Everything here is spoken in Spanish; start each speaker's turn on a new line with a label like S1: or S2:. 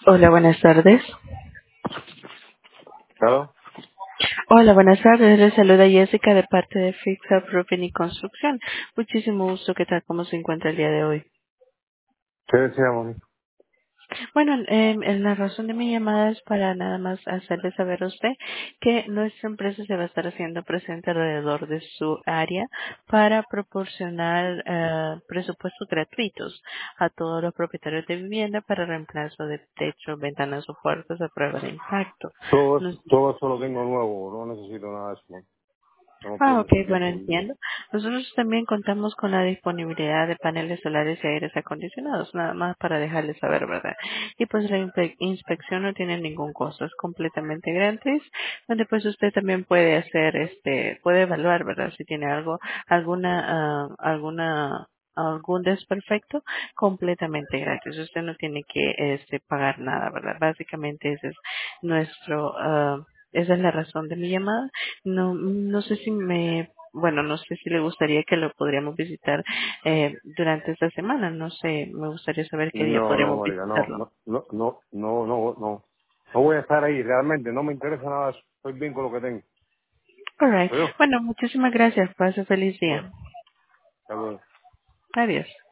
S1: Hola, buenas tardes.
S2: Claro.
S1: Hola, buenas tardes. Les saluda Jessica de parte de Fix Up Roofing y Construcción. Muchísimo gusto. ¿Qué tal? ¿Cómo se encuentra el día de hoy?
S2: ¿Qué decíamos?
S1: Bueno, la razón de mi llamada es para nada más hacerle saber a usted que nuestra empresa se va a estar haciendo presente alrededor de su área para proporcionar presupuestos gratuitos a todos los propietarios de vivienda para reemplazo de techos, ventanas o puertas a prueba de impacto.
S2: Todo,
S1: Nos
S2: todo eso lo tengo nuevo, no necesito nada de eso. No, no
S1: Ah,
S2: tengo
S1: ok, bueno,
S2: tiempo.
S1: entiendo. Nosotros también contamos con la disponibilidad de paneles solares y aires acondicionados, nada más para dejarles saber, ¿verdad? Y pues la inspección no tiene ningún costo, es completamente gratis, donde pues usted también puede hacer, puede evaluar, ¿verdad? Si tiene algún desperfecto, completamente gratis. Usted no tiene que, pagar nada, ¿verdad? Básicamente ese es esa es la razón de mi llamada. No sé si bueno, no sé si le gustaría que lo podríamos visitar durante esta semana. No sé, me gustaría saber qué día
S2: No, no,
S1: podríamos
S2: María, no,
S1: visitarlo.
S2: no, no, no, no, no, no. No voy a estar ahí, realmente, no me interesa nada de eso. Estoy bien con lo que tengo.
S1: Alright.
S2: ¿Oye?
S1: Bueno, muchísimas gracias. Pase feliz día.
S2: Bueno, hasta luego.
S1: Adiós.